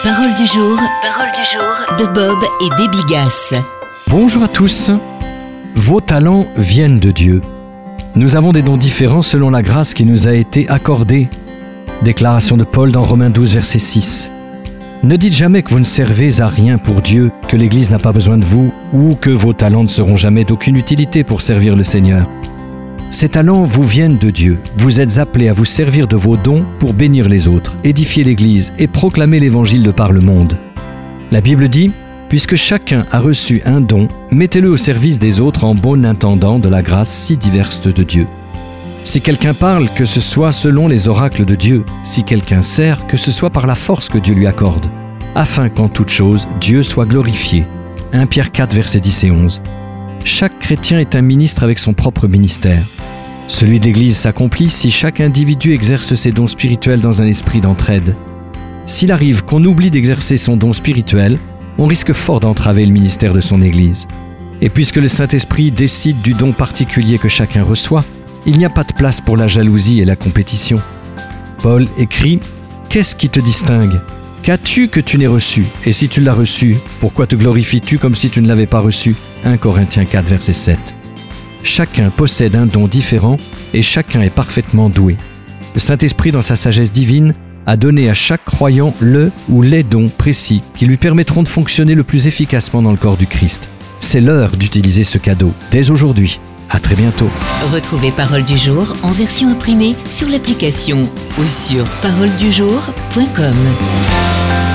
Parole du jour de Bob et Debbie Gass. Bonjour à tous. Vos talents viennent de Dieu. Nous avons des dons différents selon la grâce qui nous a été accordée. Déclaration de Paul dans Romains 12, verset 6. Ne dites jamais que vous ne servez à rien pour Dieu, que l'Église n'a pas besoin de vous ou que vos talents ne seront jamais d'aucune utilité pour servir le Seigneur. Ces talents vous viennent de Dieu. Vous êtes appelés à vous servir de vos dons pour bénir les autres, édifier l'Église et proclamer l'Évangile de par le monde. La Bible dit « Puisque chacun a reçu un don, mettez-le au service des autres en bon intendant de la grâce si diverse de Dieu. » Si quelqu'un parle, que ce soit selon les oracles de Dieu. Si quelqu'un sert, que ce soit par la force que Dieu lui accorde. Afin qu'en toute chose, Dieu soit glorifié. 1 Pierre 4, versets 10 et 11. Chaque chrétien est un ministre avec son propre ministère. Celui de l'Église s'accomplit si chaque individu exerce ses dons spirituels dans un esprit d'entraide. S'il arrive qu'on oublie d'exercer son don spirituel, on risque fort d'entraver le ministère de son Église. Et puisque le Saint-Esprit décide du don particulier que chacun reçoit, il n'y a pas de place pour la jalousie et la compétition. Paul écrit « Qu'est-ce qui te distingue ? Qu'as-tu que tu n'aies reçu ? Et si tu l'as reçu, pourquoi te glorifies-tu comme si tu ne l'avais pas reçu ?» 1 Corinthiens 4, verset 7. Chacun possède un don différent et chacun est parfaitement doué. Le Saint-Esprit, dans sa sagesse divine, a donné à chaque croyant le ou les dons précis qui lui permettront de fonctionner le plus efficacement dans le corps du Christ. C'est l'heure d'utiliser ce cadeau, dès aujourd'hui. À très bientôt. Retrouvez Parole du jour en version imprimée sur l'application ou sur paroledujour.com.